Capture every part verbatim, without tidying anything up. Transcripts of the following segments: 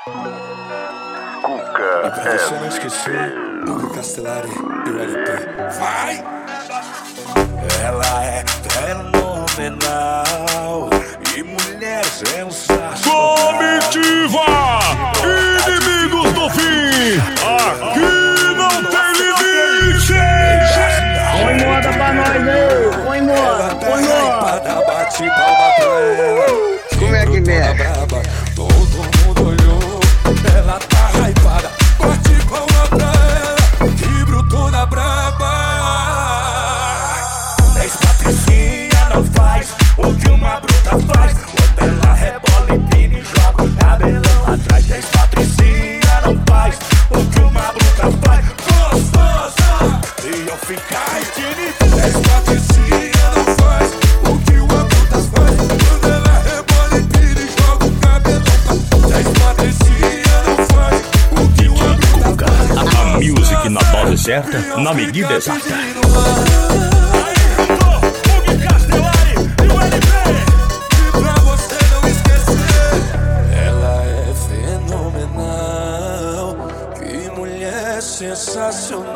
Cuca E pra você não M esquecer, C. Hugo Castellari e o L P. Vai! Ela é fenomenal e mulher sensacional. Comitiva! Inimigos do fim! Aqui não tem limite! Põe moda pra nós aí! Põe moda! Põe moda! Bate palma pra ela. Como é que é? Braba, todo mundo olhou. Ela tá hypada. Bate palma pra ela. Que brutona braba. Dez patricinha não faz o que uma bruta faz. Quando ela rebola, empina e joga o cabelão atrás. Dez patricinha não faz o que uma bruta faz. Gostosa! E eu ficar infinito. Dez patricinha não faz o que uma bruta faz. Quando ela rebola, empina e joga o cabelão. Dez patricinha não faz o que uma bruta faz. A music na dose certa, na medida exata. Pra você não esquecer, ela é fenomenal. Que mulher sensacional.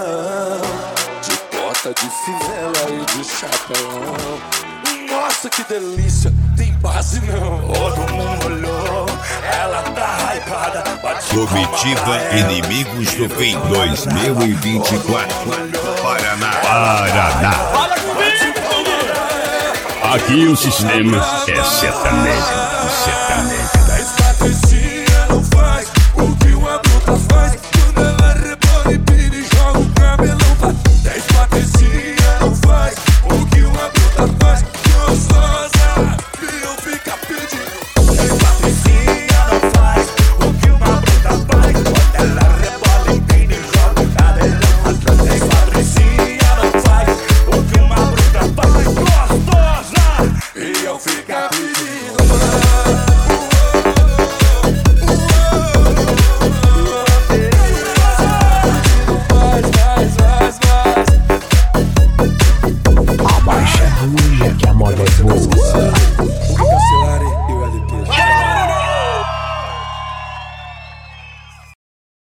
De bota, de fivela e de chapéu. Nossa, que delícia, tem base não. Todo mundo olhou, ela tá hypada. Bate Comitiva palma pra ela. Inimigos do Fim dois mil e vinte e quatro. Paraná. Paraná. Aqui o sistema é sertanejo. Sertanejo.